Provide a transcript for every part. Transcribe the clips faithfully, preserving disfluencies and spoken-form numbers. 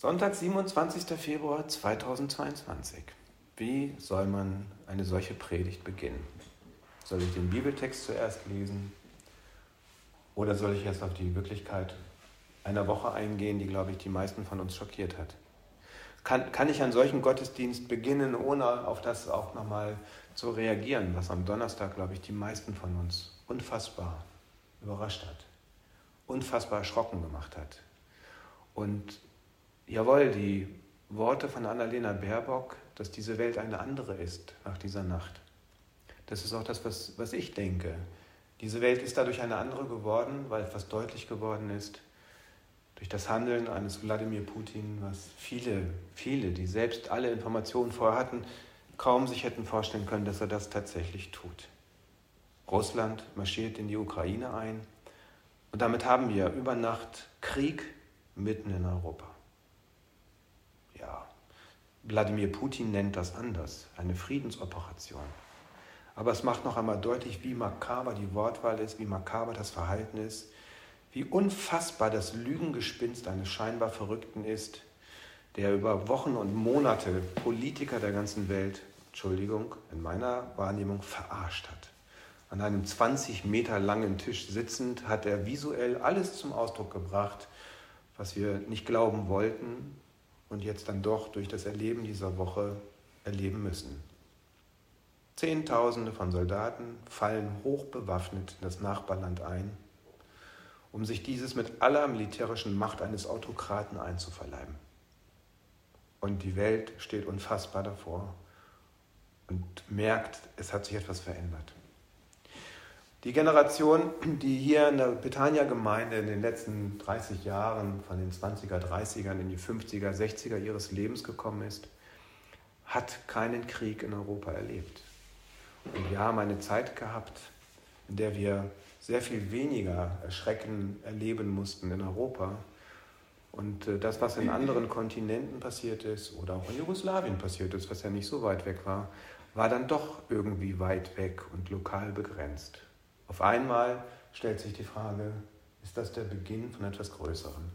Sonntag, siebenundzwanzigster Februar zweitausendzweiundzwanzig. Wie soll man eine solche Predigt beginnen? Soll ich den Bibeltext zuerst lesen? Oder soll ich erst auf die Wirklichkeit einer Woche eingehen, die, glaube ich, die meisten von uns schockiert hat? Kann, kann ich einen solchen Gottesdienst beginnen, ohne auf das auch nochmal zu reagieren, was am Donnerstag, glaube ich, die meisten von uns unfassbar überrascht hat, unfassbar erschrocken gemacht hat? Und jawohl, die Worte von Annalena Baerbock, dass diese Welt eine andere ist nach dieser Nacht. Das ist auch das, was, was ich denke. Diese Welt ist dadurch eine andere geworden, weil etwas deutlich geworden ist, durch das Handeln eines Wladimir Putin, was viele, viele, die selbst alle Informationen vorher hatten, kaum sich hätten vorstellen können, dass er das tatsächlich tut. Russland marschiert in die Ukraine ein und damit haben wir über Nacht Krieg mitten in Europa. Ja, Wladimir Putin nennt das anders, eine Friedensoperation. Aber es macht noch einmal deutlich, wie makaber die Wortwahl ist, wie makaber das Verhalten ist, wie unfassbar das Lügengespinst eines scheinbar Verrückten ist, der über Wochen und Monate Politiker der ganzen Welt, Entschuldigung, in meiner Wahrnehmung verarscht hat. An einem zwanzig Meter langen Tisch sitzend hat er visuell alles zum Ausdruck gebracht, was wir nicht glauben wollten und jetzt dann doch durch das Erleben dieser Woche erleben müssen. Zehntausende von Soldaten fallen hochbewaffnet in das Nachbarland ein, um sich dieses mit aller militärischen Macht eines Autokraten einzuverleiben. Und die Welt steht unfassbar davor und merkt, es hat sich etwas verändert. Die Generation, die hier in der Betania-Gemeinde in den letzten dreißig Jahren von den zwanziger, dreißigern in die fünfziger, sechziger ihres Lebens gekommen ist, hat keinen Krieg in Europa erlebt. Und wir haben eine Zeit gehabt, in der wir sehr viel weniger Erschrecken erleben mussten in Europa. Und das, was in anderen Kontinenten passiert ist oder auch in Jugoslawien passiert ist, was ja nicht so weit weg war, war dann doch irgendwie weit weg und lokal begrenzt. Auf einmal stellt sich die Frage, ist das der Beginn von etwas Größerem?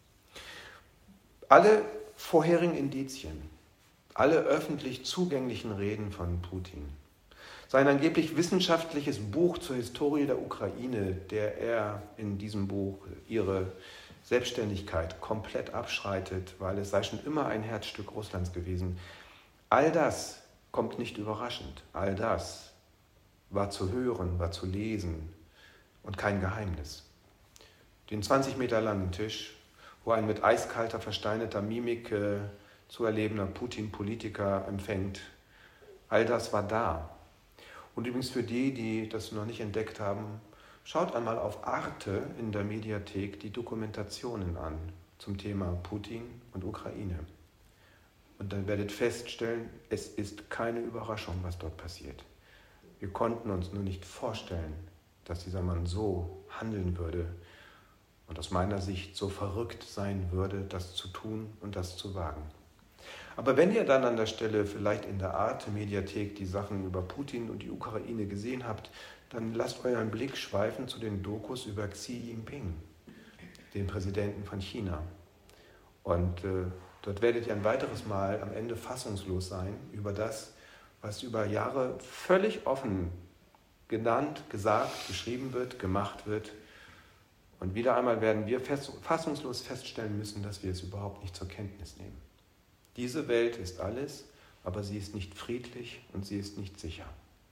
Alle vorherigen Indizien, alle öffentlich zugänglichen Reden von Putin, sein angeblich wissenschaftliches Buch zur Historie der Ukraine, der er in diesem Buch ihre Selbstständigkeit komplett abschreitet, weil es sei schon immer ein Herzstück Russlands gewesen. All das kommt nicht überraschend. All das war zu hören, war zu lesen und kein Geheimnis. Den zwanzig Meter langen Tisch, wo ein mit eiskalter, versteinerter Mimik äh, zu erlebender Putin-Politiker empfängt, all das war da. Und übrigens für die, die das noch nicht entdeckt haben, schaut einmal auf Arte in der Mediathek die Dokumentationen an zum Thema Putin und Ukraine. Und dann werdet feststellen, es ist keine Überraschung, was dort passiert. Wir konnten uns nur nicht vorstellen, dass dieser Mann so handeln würde und aus meiner Sicht so verrückt sein würde, das zu tun und das zu wagen. Aber wenn ihr dann an der Stelle vielleicht in der Arte-Mediathek die Sachen über Putin und die Ukraine gesehen habt, dann lasst euren Blick schweifen zu den Dokus über Xi Jinping, den Präsidenten von China. Und äh, dort werdet ihr ein weiteres Mal am Ende fassungslos sein über das, was über Jahre völlig offen genannt, gesagt, geschrieben wird, gemacht wird. Und wieder einmal werden wir fest, fassungslos feststellen müssen, dass wir es überhaupt nicht zur Kenntnis nehmen. Diese Welt ist alles, aber sie ist nicht friedlich und sie ist nicht sicher.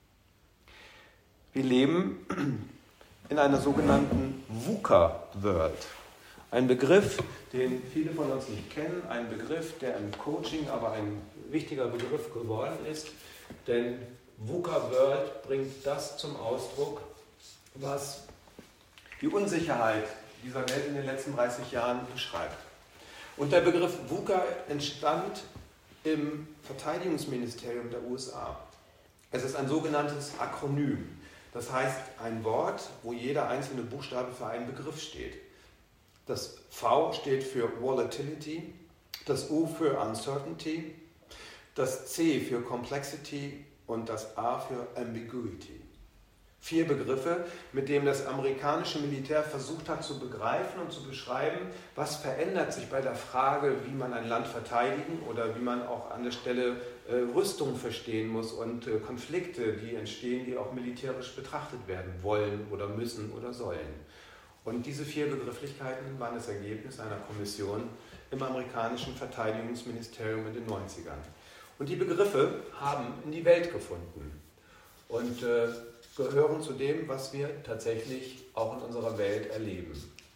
Wir leben in einer sogenannten VUCA-World. Ein Begriff, den viele von uns nicht kennen, ein Begriff, der im Coaching aber ein wichtiger Begriff geworden ist, denn VUCA-World bringt das zum Ausdruck, was die Unsicherheit dieser Welt in den letzten dreißig Jahren beschreibt. Und der Begriff VUCA entstand im Verteidigungsministerium der U S A. Es ist ein sogenanntes Akronym. Das heißt, ein Wort, wo jeder einzelne Buchstabe für einen Begriff steht. Das V steht für Volatility, das U für Uncertainty, das C für Complexity und das A für Ambiguity. Vier Begriffe, mit denen das amerikanische Militär versucht hat zu begreifen und zu beschreiben, was verändert sich bei der Frage, wie man ein Land verteidigen oder wie man auch an der Stelle äh, Rüstung verstehen muss und äh, Konflikte, die entstehen, die auch militärisch betrachtet werden wollen oder müssen oder sollen. Und diese vier Begrifflichkeiten waren das Ergebnis einer Kommission im amerikanischen Verteidigungsministerium in den neunzigern. Und die Begriffe haben in die Welt gefunden und äh, gehören zu dem, was wir tatsächlich auch in unserer Welt erleben.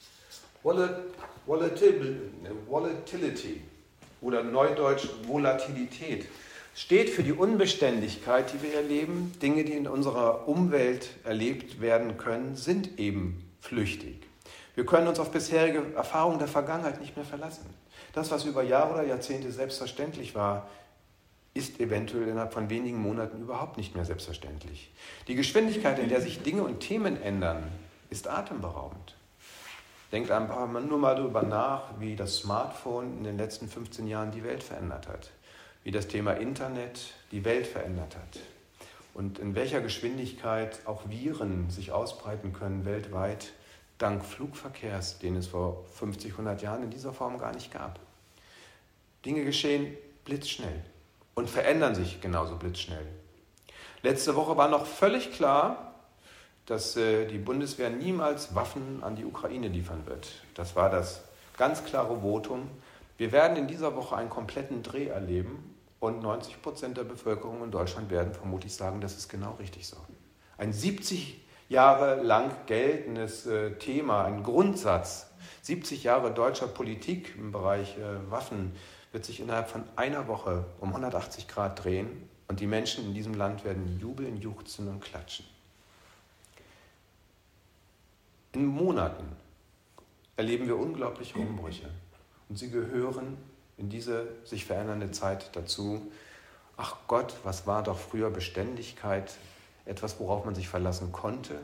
Volatility oder neudeutsch Volatilität steht für die Unbeständigkeit, die wir erleben. Dinge, die in unserer Umwelt erlebt werden können, sind eben flüchtig. Wir können uns auf bisherige Erfahrungen der Vergangenheit nicht mehr verlassen. Das, was über Jahre oder Jahrzehnte selbstverständlich war, ist eventuell innerhalb von wenigen Monaten überhaupt nicht mehr selbstverständlich. Die Geschwindigkeit, in der sich Dinge und Themen ändern, ist atemberaubend. Denkt einfach nur mal darüber nach, wie das Smartphone in den letzten fünfzehn Jahren die Welt verändert hat, wie das Thema Internet die Welt verändert hat und in welcher Geschwindigkeit auch Viren sich ausbreiten können weltweit, dank Flugverkehrs, den es vor fünfzig, hundert Jahren in dieser Form gar nicht gab. Dinge geschehen blitzschnell und verändern sich genauso blitzschnell. Letzte Woche war noch völlig klar, dass äh, die Bundeswehr niemals Waffen an die Ukraine liefern wird. Das war das ganz klare Votum. Wir werden in dieser Woche einen kompletten Dreh erleben und neunzig Prozent der Bevölkerung in Deutschland werden vermutlich sagen, das ist genau richtig so. Ein siebzig Jahre lang geltendes äh, Thema, ein Grundsatz, siebzig Jahre deutscher Politik im Bereich äh, Waffen, wird sich innerhalb von einer Woche um hundertachtzig Grad drehen und die Menschen in diesem Land werden jubeln, juchzen und klatschen. In Monaten erleben wir unglaubliche Umbrüche und sie gehören in diese sich verändernde Zeit dazu. Ach Gott, was war doch früher Beständigkeit, etwas, worauf man sich verlassen konnte,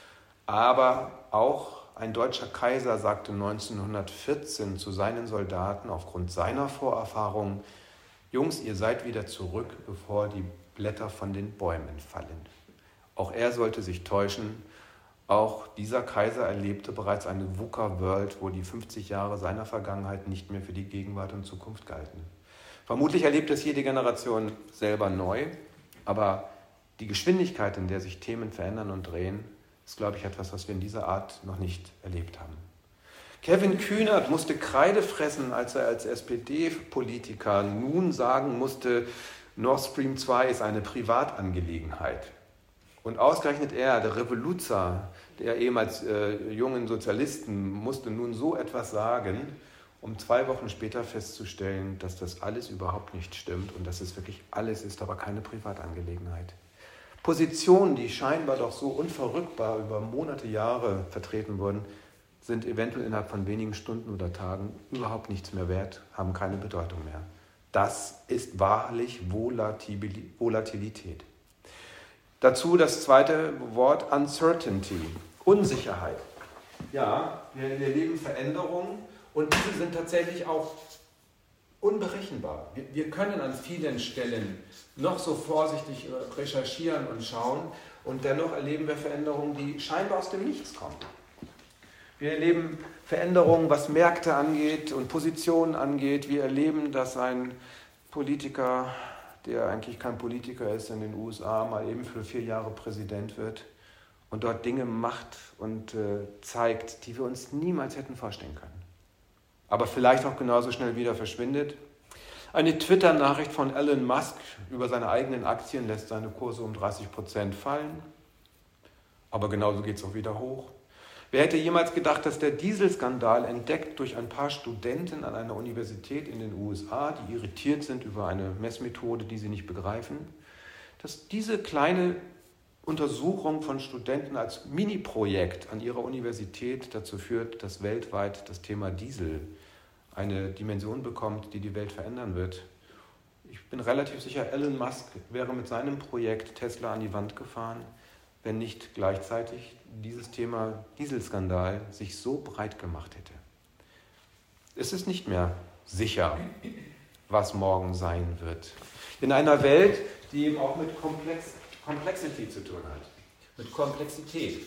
aber auch ein deutscher Kaiser sagte neunzehnhundertvierzehn zu seinen Soldaten aufgrund seiner Vorerfahrung: Jungs, ihr seid wieder zurück, bevor die Blätter von den Bäumen fallen. Auch er sollte sich täuschen. Auch dieser Kaiser erlebte bereits eine VUCA-World, wo die fünfzig Jahre seiner Vergangenheit nicht mehr für die Gegenwart und Zukunft galten. Vermutlich erlebt es jede Generation selber neu, aber die Geschwindigkeit, in der sich Themen verändern und drehen, ist, glaube ich, etwas, was wir in dieser Art noch nicht erlebt haben. Kevin Kühnert musste Kreide fressen, als er als S P D-Politiker nun sagen musste, Nord Stream zwei ist eine Privatangelegenheit. Und ausgerechnet er, der Revoluzer, der ehemals äh, jungen Sozialisten, musste nun so etwas sagen, um zwei Wochen später festzustellen, dass das alles überhaupt nicht stimmt und dass es wirklich alles ist, aber keine Privatangelegenheit. Positionen, die scheinbar doch so unverrückbar über Monate, Jahre vertreten wurden, sind eventuell innerhalb von wenigen Stunden oder Tagen überhaupt nichts mehr wert, haben keine Bedeutung mehr. Das ist wahrlich Volatilität. Dazu das zweite Wort Uncertainty, Unsicherheit. Ja, wir erleben Veränderungen und diese sind tatsächlich auch unberechenbar. Wir, wir können an vielen Stellen noch so vorsichtig recherchieren und schauen und dennoch erleben wir Veränderungen, die scheinbar aus dem Nichts kommen. Wir erleben Veränderungen, was Märkte angeht und Positionen angeht. Wir erleben, dass ein Politiker, der eigentlich kein Politiker ist, in den U S A mal eben für vier Jahre Präsident wird und dort Dinge macht und äh, zeigt, die wir uns niemals hätten vorstellen können. Aber vielleicht auch genauso schnell wieder verschwindet. Eine Twitter-Nachricht von Elon Musk über seine eigenen Aktien lässt seine Kurse um dreißig Prozent fallen. Aber genauso geht es auch wieder hoch. Wer hätte jemals gedacht, dass der Dieselskandal, entdeckt durch ein paar Studenten an einer Universität in den U S A, die irritiert sind über eine Messmethode, die sie nicht begreifen, dass diese kleine Untersuchung von Studenten als Mini-Projekt an ihrer Universität dazu führt, dass weltweit das Thema Diesel eine Dimension bekommt, die die Welt verändern wird. Ich bin relativ sicher, Elon Musk wäre mit seinem Projekt Tesla an die Wand gefahren, wenn nicht gleichzeitig dieses Thema Dieselskandal sich so breit gemacht hätte. Es ist nicht mehr sicher, was morgen sein wird. In einer Welt, die eben auch mit Komplex, Complexity zu tun hat. mit Komplexität.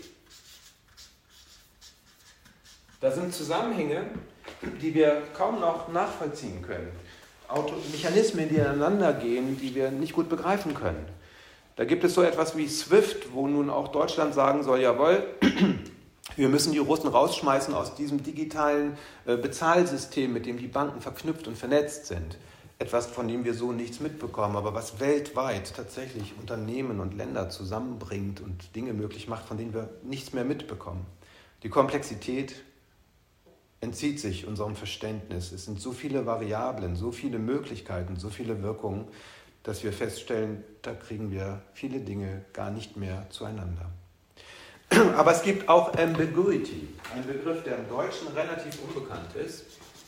Da sind Zusammenhänge, die wir kaum noch nachvollziehen können. Auto- Mechanismen, die ineinander gehen, die wir nicht gut begreifen können. Da gibt es so etwas wie SWIFT, wo nun auch Deutschland sagen soll, jawohl, wir müssen die Russen rausschmeißen aus diesem digitalen Bezahlsystem, mit dem die Banken verknüpft und vernetzt sind. Etwas, von dem wir so nichts mitbekommen, aber was weltweit tatsächlich Unternehmen und Länder zusammenbringt und Dinge möglich macht, von denen wir nichts mehr mitbekommen. Die Komplexität entzieht sich unserem Verständnis. Es sind so viele Variablen, so viele Möglichkeiten, so viele Wirkungen, dass wir feststellen, da kriegen wir viele Dinge gar nicht mehr zueinander. Aber es gibt auch Ambiguity, ein Begriff, der im Deutschen relativ unbekannt ist.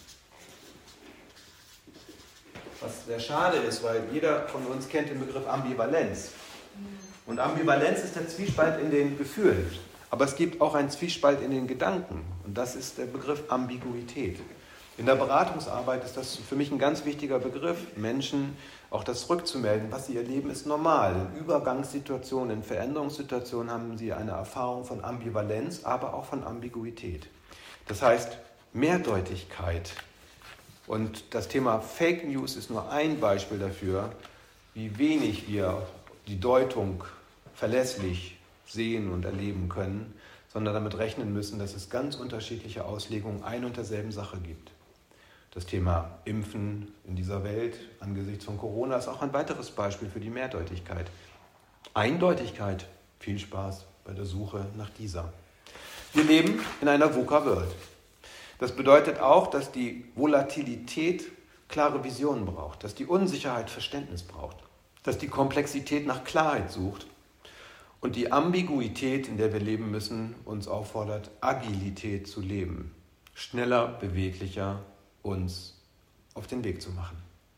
Was sehr schade ist, weil jeder von uns kennt den Begriff Ambivalenz. Und Ambivalenz ist der Zwiespalt in den Gefühlen. Aber es gibt auch einen Zwiespalt in den Gedanken. Und das ist der Begriff Ambiguität. In der Beratungsarbeit ist das für mich ein ganz wichtiger Begriff, Menschen auch das rückzumelden, was sie erleben, ist normal. In Übergangssituationen, in Veränderungssituationen haben sie eine Erfahrung von Ambivalenz, aber auch von Ambiguität. Das heißt, Mehrdeutigkeit. Und das Thema Fake News ist nur ein Beispiel dafür, wie wenig wir die Deutung verlässlich sehen und erleben können, sondern damit rechnen müssen, dass es ganz unterschiedliche Auslegungen ein und derselben Sache gibt. Das Thema Impfen in dieser Welt angesichts von Corona ist auch ein weiteres Beispiel für die Mehrdeutigkeit. Eindeutigkeit, viel Spaß bei der Suche nach dieser. Wir leben in einer VUCA-World. Das bedeutet auch, dass die Volatilität klare Visionen braucht, dass die Unsicherheit Verständnis braucht, dass die Komplexität nach Klarheit sucht und die Ambiguität, in der wir leben müssen, uns auffordert, Agilität zu leben, schneller, beweglicher uns auf den Weg zu machen.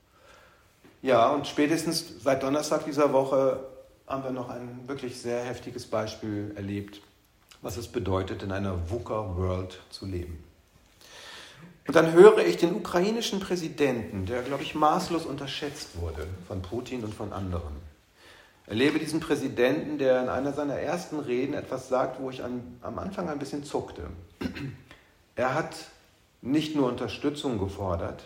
Ja, und spätestens seit Donnerstag dieser Woche haben wir noch ein wirklich sehr heftiges Beispiel erlebt, was es bedeutet, in einer VUCA-World zu leben. Und dann höre ich den ukrainischen Präsidenten, der, glaube ich, maßlos unterschätzt wurde von Putin und von anderen. Erlebe diesen Präsidenten, der in einer seiner ersten Reden etwas sagt, wo ich an, am Anfang ein bisschen zuckte. Er hat nicht nur Unterstützung gefordert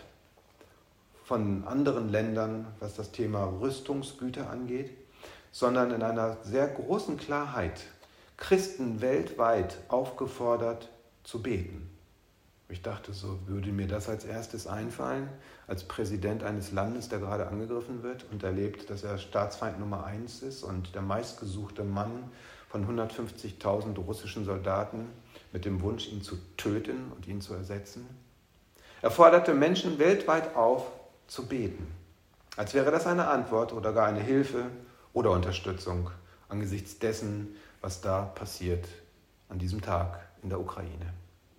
von anderen Ländern, was das Thema Rüstungsgüter angeht, sondern in einer sehr großen Klarheit Christen weltweit aufgefordert zu beten. Ich dachte, so würde mir das als erstes einfallen, als Präsident eines Landes, der gerade angegriffen wird und erlebt, dass er Staatsfeind Nummer eins ist und der meistgesuchte Mann von hundertfünfzigtausend russischen Soldaten mit dem Wunsch, ihn zu töten und ihn zu ersetzen. Er forderte Menschen weltweit auf, zu beten, als wäre das eine Antwort oder gar eine Hilfe oder Unterstützung angesichts dessen, was da passiert an diesem Tag in der Ukraine.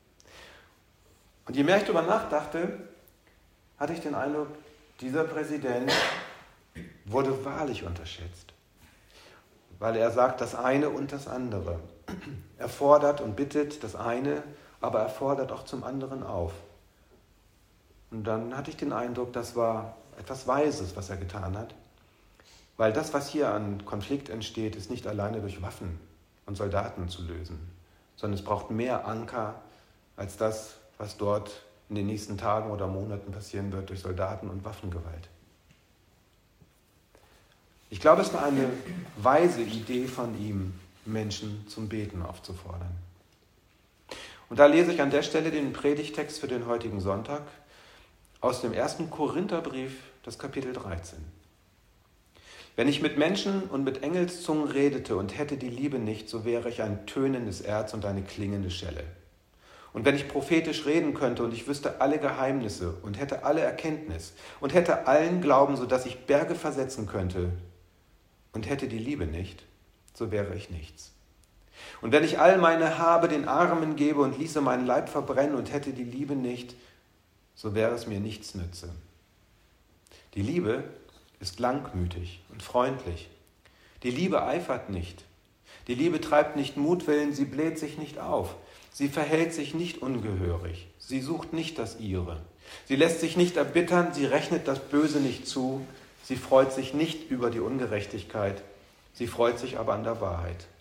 Und je mehr ich darüber nachdachte, hatte ich den Eindruck, dieser Präsident wurde wahrlich unterschätzt. Weil er sagt das eine und das andere. Er fordert und bittet das eine, aber er fordert auch zum anderen auf. Und dann hatte ich den Eindruck, das war etwas Weises, was er getan hat. Weil das, was hier an Konflikt entsteht, ist nicht alleine durch Waffen und Soldaten zu lösen, sondern es braucht mehr Anker als das, was dort in den nächsten Tagen oder Monaten passieren wird durch Soldaten und Waffengewalt. Ich glaube, es war eine weise Idee von ihm, Menschen zum Beten aufzufordern. Und da lese ich an der Stelle den Predigtext für den heutigen Sonntag aus dem ersten Korintherbrief, das Kapitel dreizehn. Wenn ich mit Menschen und mit Engelszungen redete und hätte die Liebe nicht, so wäre ich ein tönendes Erz und eine klingende Schelle. Und wenn ich prophetisch reden könnte und ich wüsste alle Geheimnisse und hätte alle Erkenntnis und hätte allen Glauben, sodass ich Berge versetzen könnte und hätte die Liebe nicht, so wäre ich nichts. Und wenn ich all meine Habe den Armen gebe und ließe meinen Leib verbrennen und hätte die Liebe nicht, so wäre es mir nichts nütze. Die Liebe ist langmütig und freundlich. Die Liebe eifert nicht. Die Liebe treibt nicht Mutwillen, sie bläht sich nicht auf. Sie verhält sich nicht ungehörig. Sie sucht nicht das Ihre. Sie lässt sich nicht erbittern, sie rechnet das Böse nicht zu. Sie freut sich nicht über die Ungerechtigkeit. Sie freut sich aber an der Wahrheit.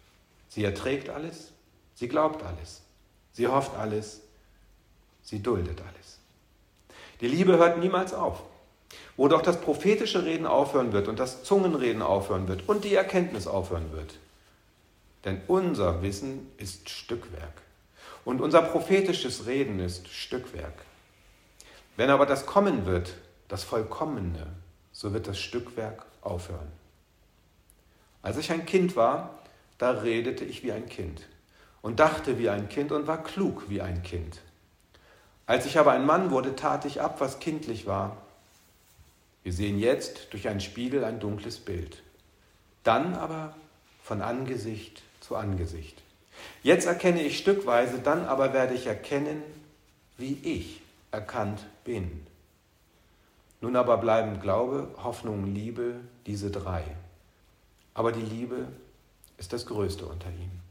Sie erträgt alles, sie glaubt alles, sie hofft alles, sie duldet alles. Die Liebe hört niemals auf. Wo doch das prophetische Reden aufhören wird und das Zungenreden aufhören wird und die Erkenntnis aufhören wird. Denn unser Wissen ist Stückwerk und unser prophetisches Reden ist Stückwerk. Wenn aber das kommen wird, das Vollkommene, so wird das Stückwerk aufhören. Als ich ein Kind war, da redete ich wie ein Kind und dachte wie ein Kind und war klug wie ein Kind. Als ich aber ein Mann wurde, tat ich ab, was kindlich war. Wir sehen jetzt durch einen Spiegel ein dunkles Bild. Dann aber von Angesicht zu Angesicht. Jetzt erkenne ich stückweise, dann aber werde ich erkennen, wie ich erkannt bin. Nun aber bleiben Glaube, Hoffnung, Liebe, diese drei. Aber die Liebe ist das Größte unter ihnen.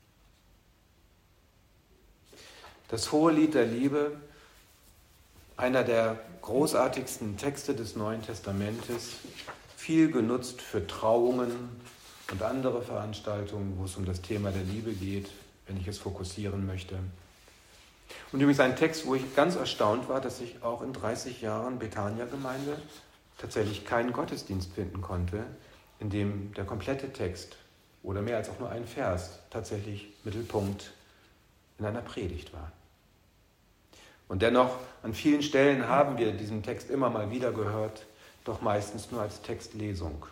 Das hohe Lied der Liebe, einer der großartigsten Texte des Neuen Testamentes, viel genutzt für Trauungen und andere Veranstaltungen, wo es um das Thema der Liebe geht, wenn ich es fokussieren möchte. Und übrigens ein Text, wo ich ganz erstaunt war, dass ich auch in dreißig Jahren Betania-Gemeinde tatsächlich keinen Gottesdienst finden konnte, in dem der komplette Text oder mehr als auch nur ein Vers tatsächlich Mittelpunkt in einer Predigt war. Und dennoch, an vielen Stellen haben wir diesen Text immer mal wieder gehört, doch meistens nur als Textlesung.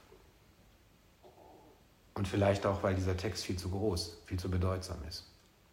Und vielleicht auch, weil dieser Text viel zu groß, viel zu bedeutsam ist.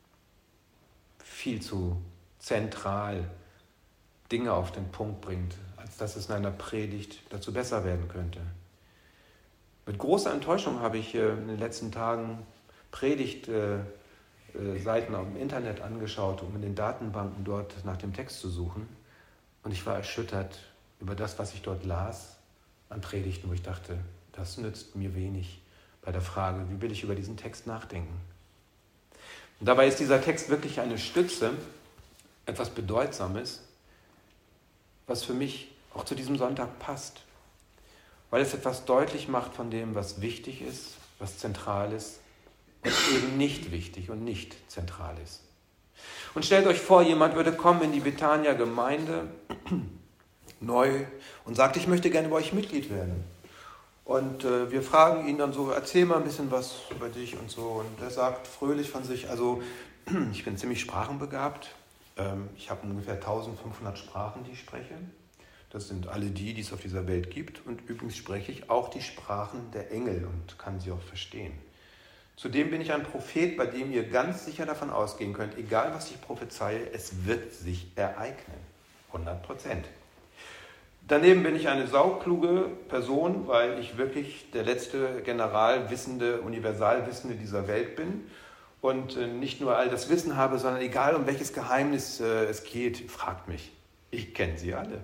Viel zu zentral Dinge auf den Punkt bringt, als dass es in einer Predigt dazu besser werden könnte. Mit großer Enttäuschung habe ich in den letzten Tagen Predigtseiten im Internet angeschaut, um in den Datenbanken dort nach dem Text zu suchen. Und ich war erschüttert über das, was ich dort las an Predigten, wo ich dachte, das nützt mir wenig bei der Frage, wie will ich über diesen Text nachdenken. Und dabei ist dieser Text wirklich eine Stütze, etwas Bedeutsames, was für mich auch zu diesem Sonntag passt, weil es etwas deutlich macht von dem, was wichtig ist, was zentral ist und eben nicht wichtig und nicht zentral ist. Und stellt euch vor, jemand würde kommen in die Betania-Gemeinde neu und sagt, ich möchte gerne bei euch Mitglied werden. Und äh, wir fragen ihn dann so, erzähl mal ein bisschen was über dich und so. Und er sagt fröhlich von sich, also ich bin ziemlich sprachenbegabt. Ähm, ich habe ungefähr eintausendfünfhundert Sprachen, die ich spreche. Das sind alle die, die es auf dieser Welt gibt. Und übrigens spreche ich auch die Sprachen der Engel und kann sie auch verstehen. Zudem bin ich ein Prophet, bei dem ihr ganz sicher davon ausgehen könnt, egal was ich prophezeie, es wird sich ereignen. hundert Prozent. Daneben bin ich eine saukluge Person, weil ich wirklich der letzte Generalwissende, Universalwissende dieser Welt bin und nicht nur all das Wissen habe, sondern egal um welches Geheimnis es geht, fragt mich. Ich kenne sie alle.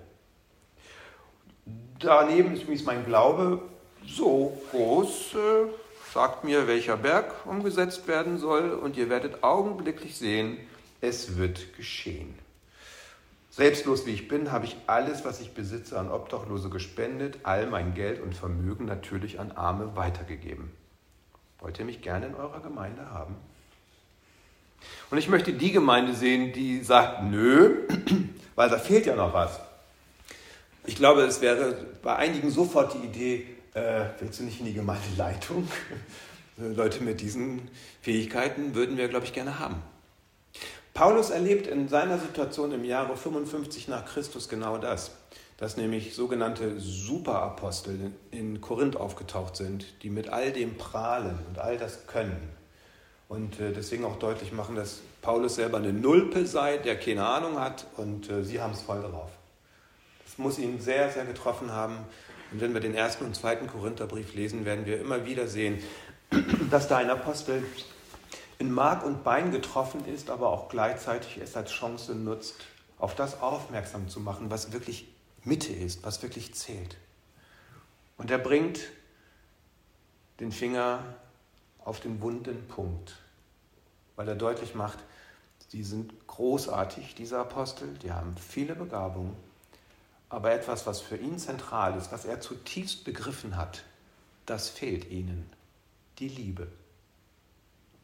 Daneben ist übrigens mein Glaube so groß, äh, sagt mir, welcher Berg umgesetzt werden soll und ihr werdet augenblicklich sehen, es wird geschehen. Selbstlos wie ich bin, habe ich alles, was ich besitze, an Obdachlose gespendet, all mein Geld und Vermögen natürlich an Arme weitergegeben. Wollt ihr mich gerne in eurer Gemeinde haben? Und ich möchte die Gemeinde sehen, die sagt, nö, weil da fehlt ja noch was. Ich glaube, es wäre bei einigen sofort die Idee, äh, willst du nicht in die Gemeindeleitung? Leute mit diesen Fähigkeiten würden wir, glaube ich, gerne haben. Paulus erlebt in seiner Situation im Jahre fünfundfünfzig nach Christus genau das, dass nämlich sogenannte Superapostel in Korinth aufgetaucht sind, die mit all dem prahlen und all das können. Und deswegen auch deutlich machen, dass Paulus selber eine Nulpe sei, der keine Ahnung hat und sie haben es voll drauf. Das muss ihn sehr, sehr getroffen haben. Und wenn wir den ersten und zweiten Korintherbrief lesen, werden wir immer wieder sehen, dass da ein Apostel in Mark und Bein getroffen ist, aber auch gleichzeitig es als Chance nutzt, auf das aufmerksam zu machen, was wirklich Mitte ist, was wirklich zählt. Und er bringt den Finger auf den wunden Punkt, weil er deutlich macht, die sind großartig, diese Apostel, die haben viele Begabungen, aber etwas, was für ihn zentral ist, was er zutiefst begriffen hat, das fehlt ihnen, die Liebe.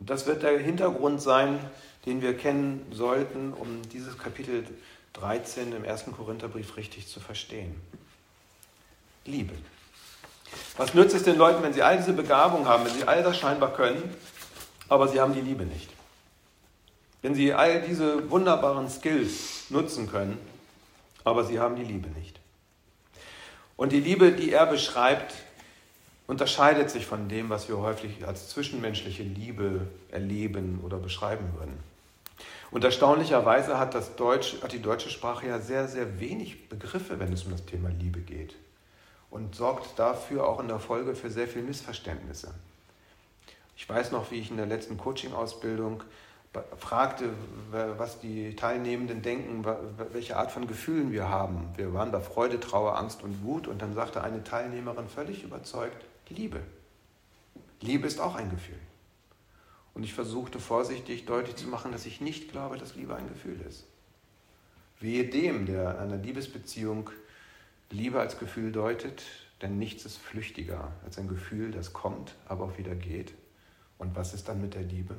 Und das wird der Hintergrund sein, den wir kennen sollten, um dieses Kapitel dreizehn im ersten Korintherbrief richtig zu verstehen. Liebe. Was nützt es den Leuten, wenn sie all diese Begabung haben, wenn sie all das scheinbar können, aber sie haben die Liebe nicht? Wenn sie all diese wunderbaren Skills nutzen können, aber sie haben die Liebe nicht. Und die Liebe, die er beschreibt, unterscheidet sich von dem, was wir häufig als zwischenmenschliche Liebe erleben oder beschreiben würden. Und erstaunlicherweise hat, das Deutsch, hat die deutsche Sprache ja sehr, sehr wenig Begriffe, wenn es um das Thema Liebe geht. Und sorgt dafür auch in der Folge für sehr viele Missverständnisse. Ich weiß noch, wie ich in der letzten Coaching-Ausbildung fragte, was die Teilnehmenden denken, welche Art von Gefühlen wir haben. Wir waren bei Freude, Trauer, Angst und Wut und dann sagte eine Teilnehmerin völlig überzeugt, Liebe. Liebe ist auch ein Gefühl. Und ich versuchte vorsichtig deutlich zu machen, dass ich nicht glaube, dass Liebe ein Gefühl ist. Wehe dem, der in einer Liebesbeziehung Liebe als Gefühl deutet, denn nichts ist flüchtiger als ein Gefühl, das kommt, aber auch wieder geht. Und was ist dann mit der Liebe?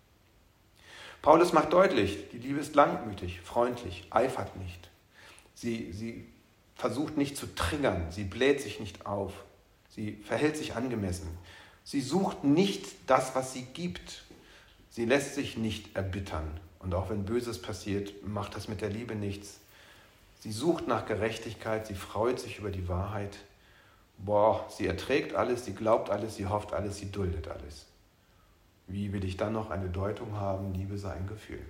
Paulus macht deutlich, die Liebe ist langmütig, freundlich, eifert nicht. Sie, sie versucht nicht zu triggern, sie bläht sich nicht auf, sie verhält sich angemessen. Sie sucht nicht das, was sie gibt. Sie lässt sich nicht erbittern. Und auch wenn Böses passiert, macht das mit der Liebe nichts. Sie sucht nach Gerechtigkeit, sie freut sich über die Wahrheit. Boah, sie erträgt alles, sie glaubt alles, sie hofft alles, sie duldet alles. Wie will ich dann noch eine Deutung haben, Liebe sei ein Gefühl?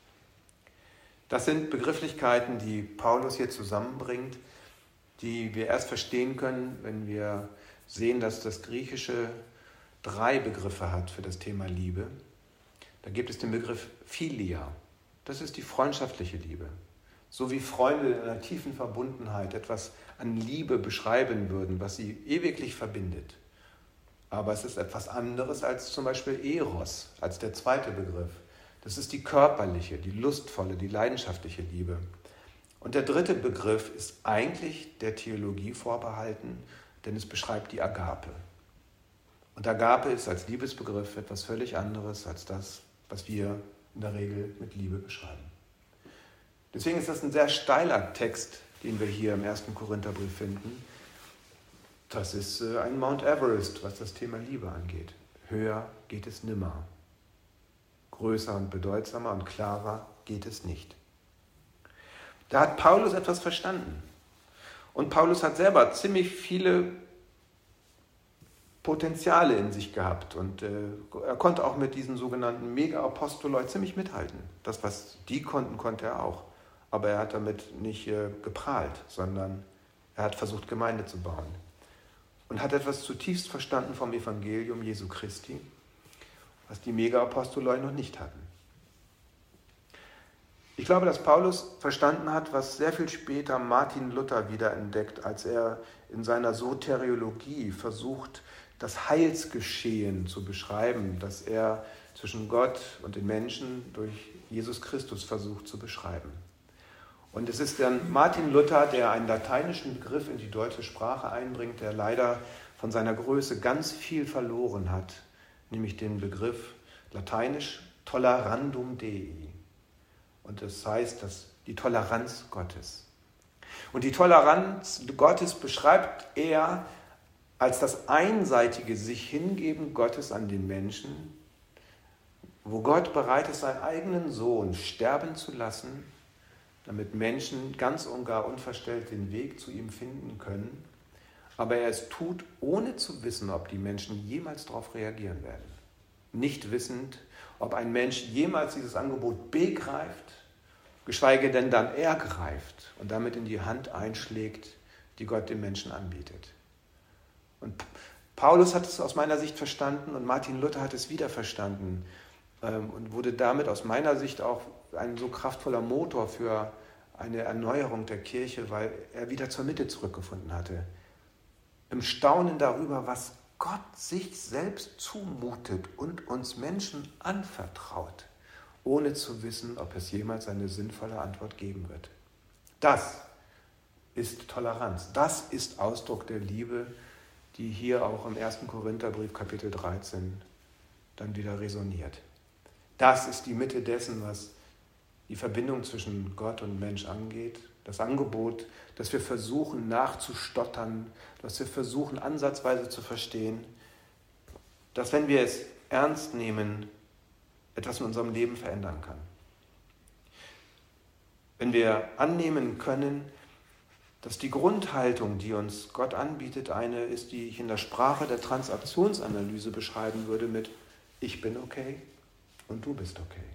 Das sind Begrifflichkeiten, die Paulus hier zusammenbringt, die wir erst verstehen können, wenn wir sehen, dass das Griechische drei Begriffe hat für das Thema Liebe. Da gibt es den Begriff Philia, das ist die freundschaftliche Liebe. So wie Freunde in einer tiefen Verbundenheit etwas an Liebe beschreiben würden, was sie ewiglich verbindet. Aber es ist etwas anderes als zum Beispiel Eros, als der zweite Begriff. Das ist die körperliche, die lustvolle, die leidenschaftliche Liebe. Und der dritte Begriff ist eigentlich der Theologie vorbehalten, denn es beschreibt die Agape. Und Agape ist als Liebesbegriff etwas völlig anderes als das, was wir in der Regel mit Liebe beschreiben. Deswegen ist das ein sehr steiler Text, den wir hier im ersten Korintherbrief finden. Das ist ein Mount Everest, was das Thema Liebe angeht. Höher geht es nimmer. Größer und bedeutsamer und klarer geht es nicht. Da hat Paulus etwas verstanden. Und Paulus hat selber ziemlich viele Potenziale in sich gehabt. Und äh, er konnte auch mit diesen sogenannten Mega-Apostoloi ziemlich mithalten. Das, was die konnten, konnte er auch. Aber er hat damit nicht äh, geprahlt, sondern er hat versucht, Gemeinde zu bauen. Und hat etwas zutiefst verstanden vom Evangelium Jesu Christi, was die Mega-Apostoloi noch nicht hatten. Ich glaube, dass Paulus verstanden hat, was sehr viel später Martin Luther wiederentdeckt, als er in seiner Soteriologie versucht, das Heilsgeschehen zu beschreiben, das er zwischen Gott und den Menschen durch Jesus Christus versucht zu beschreiben. Und es ist dann Martin Luther, der einen lateinischen Begriff in die deutsche Sprache einbringt, der leider von seiner Größe ganz viel verloren hat, nämlich den Begriff lateinisch tolerandum Dei. Und das heißt, dass die Toleranz Gottes. Und die Toleranz Gottes beschreibt er als das einseitige sich hingeben Gottes an den Menschen, wo Gott bereit ist, seinen eigenen Sohn sterben zu lassen, damit Menschen ganz und gar unverstellt den Weg zu ihm finden können, aber er es tut, ohne zu wissen, ob die Menschen jemals darauf reagieren werden. Nicht wissend, ob ein Mensch jemals dieses Angebot begreift, geschweige denn dann ergreift und damit in die Hand einschlägt, die Gott dem Menschen anbietet. Und Paulus hat es aus meiner Sicht verstanden und Martin Luther hat es wieder verstanden ähm, und wurde damit aus meiner Sicht auch ein so kraftvoller Motor für eine Erneuerung der Kirche, weil er wieder zur Mitte zurückgefunden hatte. Im Staunen darüber, was Gott sich selbst zumutet und uns Menschen anvertraut, ohne zu wissen, ob es jemals eine sinnvolle Antwort geben wird. Das ist Toleranz. Das ist Ausdruck der Liebe, die hier auch im ersten Korintherbrief Kapitel dreizehn dann wieder resoniert. Das ist die Mitte dessen, was die Verbindung zwischen Gott und Mensch angeht. Das Angebot, dass wir versuchen nachzustottern, dass wir versuchen ansatzweise zu verstehen, dass wenn wir es ernst nehmen, etwas in unserem Leben verändern kann. Wenn wir annehmen können, dass die Grundhaltung, die uns Gott anbietet, eine ist, die ich in der Sprache der Transaktionsanalyse beschreiben würde mit ich bin okay und du bist okay.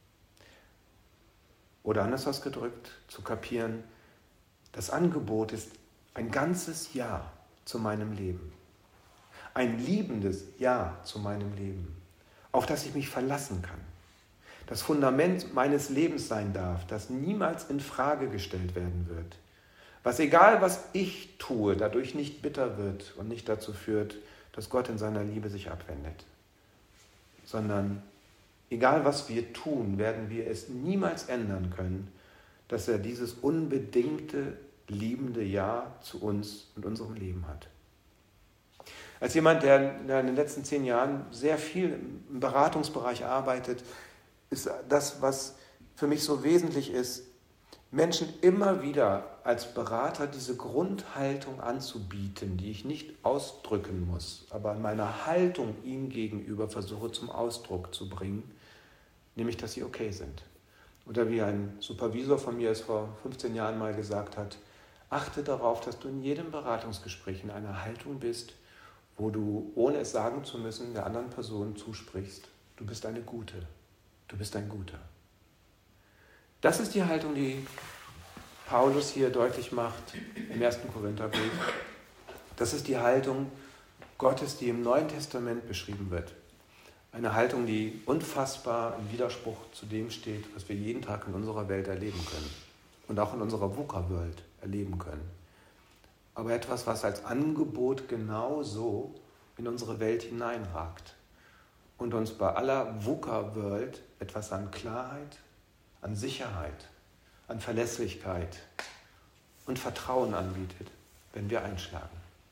Oder anders ausgedrückt, zu kapieren, das Angebot ist ein ganzes Ja zu meinem Leben. Ein liebendes Ja zu meinem Leben, auf das ich mich verlassen kann. Das Fundament meines Lebens sein darf, das niemals in Frage gestellt werden wird. Was egal, was ich tue, dadurch nicht bitter wird und nicht dazu führt, dass Gott in seiner Liebe sich abwendet. Sondern egal, was wir tun, werden wir es niemals ändern können, dass er dieses unbedingte, liebende Ja zu uns und unserem Leben hat. Als jemand, der in den letzten zehn Jahren sehr viel im Beratungsbereich arbeitet, ist das, was für mich so wesentlich ist, Menschen immer wieder als Berater diese Grundhaltung anzubieten, die ich nicht ausdrücken muss, aber in meiner Haltung ihnen gegenüber versuche zum Ausdruck zu bringen, nämlich, dass sie okay sind. Oder wie ein Supervisor von mir es vor fünfzehn Jahren mal gesagt hat, achte darauf, dass du in jedem Beratungsgespräch in einer Haltung bist, wo du, ohne es sagen zu müssen, der anderen Person zusprichst, du bist eine Gute, du bist ein Guter. Das ist die Haltung, die Paulus hier deutlich macht im ersten Korintherbrief. Das ist die Haltung Gottes, die im Neuen Testament beschrieben wird. Eine Haltung, die unfassbar im Widerspruch zu dem steht, was wir jeden Tag in unserer Welt erleben können und auch in unserer VUCA-Welt erleben können. Aber etwas, was als Angebot genauso in unsere Welt hineinragt und uns bei aller VUCA-Welt etwas an Klarheit, an Sicherheit, an Verlässlichkeit und Vertrauen anbietet, wenn wir einschlagen.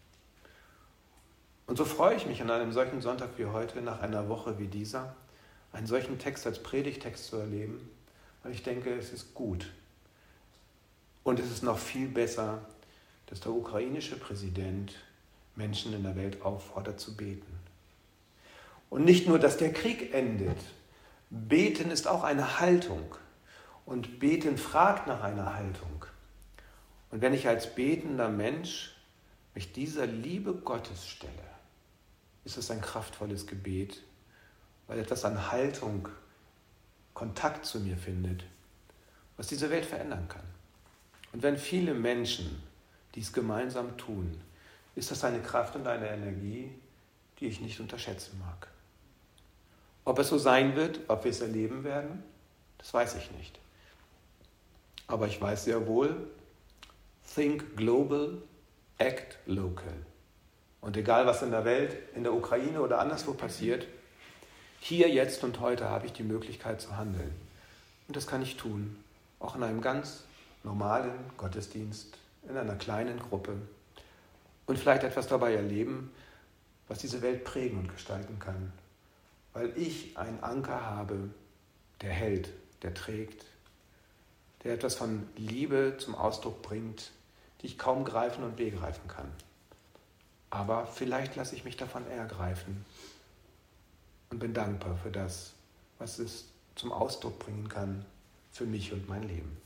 Und so freue ich mich an einem solchen Sonntag wie heute, nach einer Woche wie dieser, einen solchen Text als Predigtext zu erleben, weil ich denke, es ist gut. Und es ist noch viel besser, dass der ukrainische Präsident Menschen in der Welt auffordert zu beten. Und nicht nur, dass der Krieg endet. Beten ist auch eine Haltung. Und Beten fragt nach einer Haltung. Und wenn ich als betender Mensch mich dieser Liebe Gottes stelle, ist es ein kraftvolles Gebet, weil etwas an Haltung Kontakt zu mir findet, was diese Welt verändern kann. Und wenn viele Menschen dies gemeinsam tun, ist das eine Kraft und eine Energie, die ich nicht unterschätzen mag. Ob es so sein wird, ob wir es erleben werden, das weiß ich nicht. Aber ich weiß sehr wohl, think global, act local. Und egal, was in der Welt, in der Ukraine oder anderswo passiert, hier, jetzt und heute habe ich die Möglichkeit zu handeln. Und das kann ich tun, auch in einem ganz normalen Gottesdienst, in einer kleinen Gruppe und vielleicht etwas dabei erleben, was diese Welt prägen und gestalten kann. Weil ich einen Anker habe, der hält, der trägt, der etwas von Liebe zum Ausdruck bringt, die ich kaum greifen und begreifen kann. Aber vielleicht lasse ich mich davon ergreifen und bin dankbar für das, was es zum Ausdruck bringen kann für mich und mein Leben.